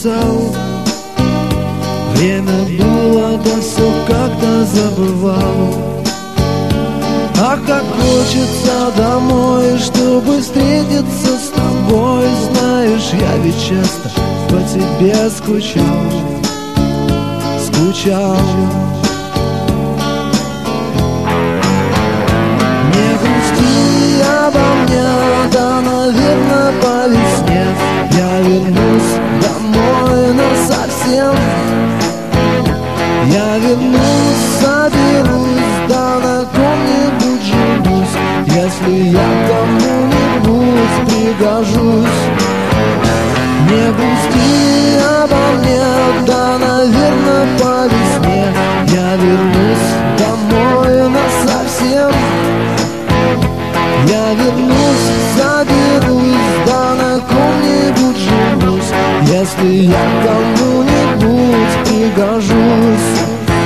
писал. Время было, да все как-то забывал. Ах, как хочется домой, чтобы встретиться с тобой. Знаешь, я ведь часто по тебе скучал. Не грусти обо мне, да, наверное, по весне я вернусь домой насовсем. Я вернусь, соберусь, да на ком-нибудь женюсь, если я кому-нибудь пригожусь. Не грусти обо мне, да, наверное, по весне я вернусь домой насовсем. Я вернусь, соберусь, да на ком-нибудь женюсь, если я кому-нибудь пригожусь.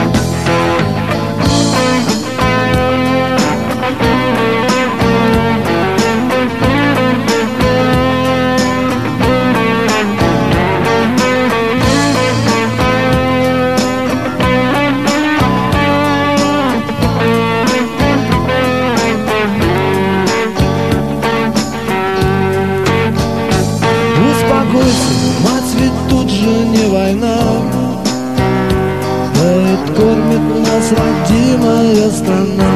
Мать, ведь тут же не война, да кормит нас родимая страна.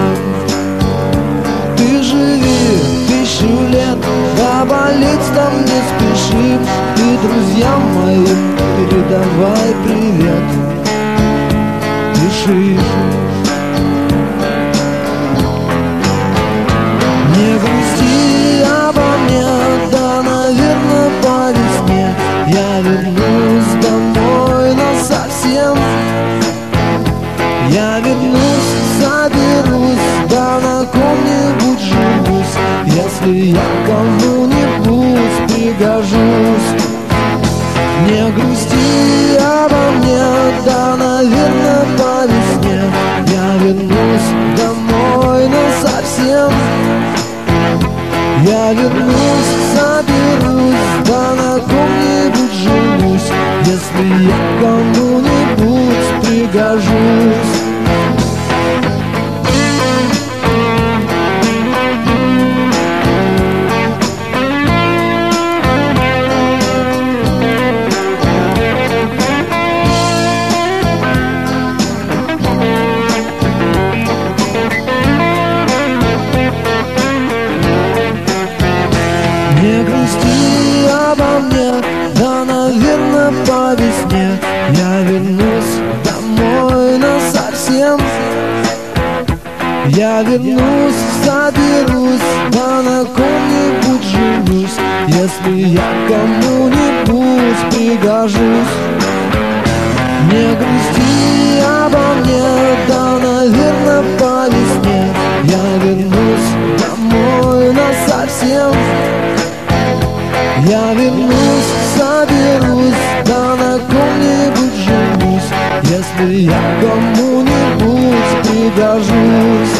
Ты живи 1000 лет, да болеть там не спеши. Ты друзьям моим передавай привет, пиши. Не грусти обо мне, да, наверное, по весне я вернусь домой насовсем. Я вернусь, соберусь, да на ком-нибудь женюсь, если я кому-нибудь пригожусь. Не грусти обо мне, да, наверное, по весне я вернусь домой насовсем. Я вернусь, соберусь, да на ком-нибудь женюсь, если я кому-нибудь пригожусь. Не грусти обо мне, да, наверное, по весне я вернусь домой насовсем. Я вернусь, соберусь, да на ком-нибудь женюсь, если я кому-нибудь пригожусь. Не грусти обо мне, да, наверное, по весне я вернусь домой насовсем. Я вернусь, соберусь, да на ком-нибудь женюсь, если я кому-нибудь пригожусь.